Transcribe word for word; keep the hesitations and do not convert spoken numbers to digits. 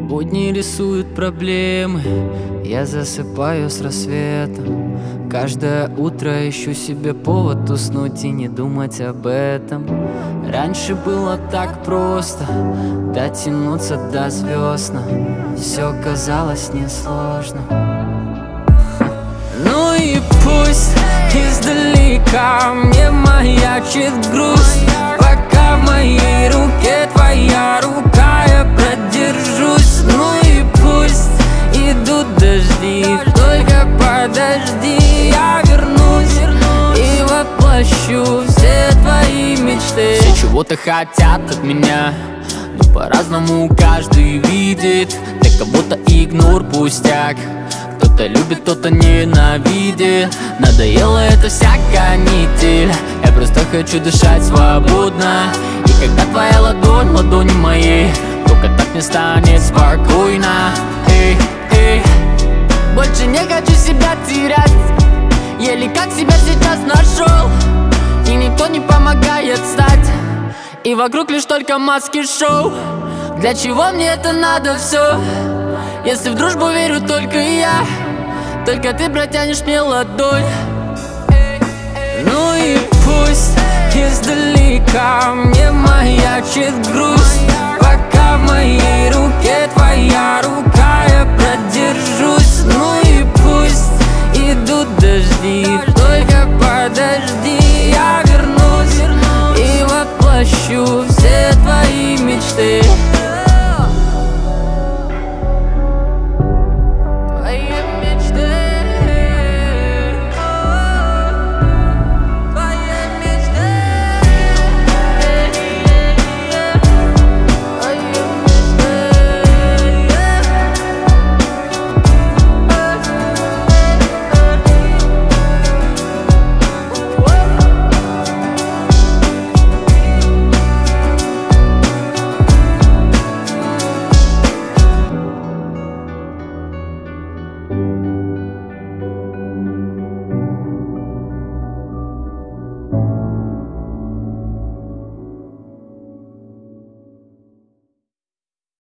Будни рисуют проблемы, я засыпаю с рассветом. Каждое утро ищу себе повод уснуть и не думать об этом. Раньше было так просто дотянуться до звезд, но все казалось несложно. Ну и пусть издалека мне маячит грусть, пока в моей руке твоя рука, я продержусь. Ну и пусть идут дожди, только подожди, я вернусь и воплощу все твои мечты. Все чего-то хотят от меня, но по-разному каждый видит. Для кого-то игнор пустяк, кто-то любит, кто-то ненавидит. Надоела эта вся канитель, я просто хочу дышать свободно. И когда твоя ладонь в ладони моей, только так мне станет спокойно. Эй, эй, больше не хочу себя терять, еле как себя сейчас нашел. И никто не помогает встать, и вокруг лишь только маски-шоу. Для чего мне это надо все, если в дружбу верю только я? Только ты протянешь мне ладонь. Ну и пусть издалека мне маячит грусть, пока в моей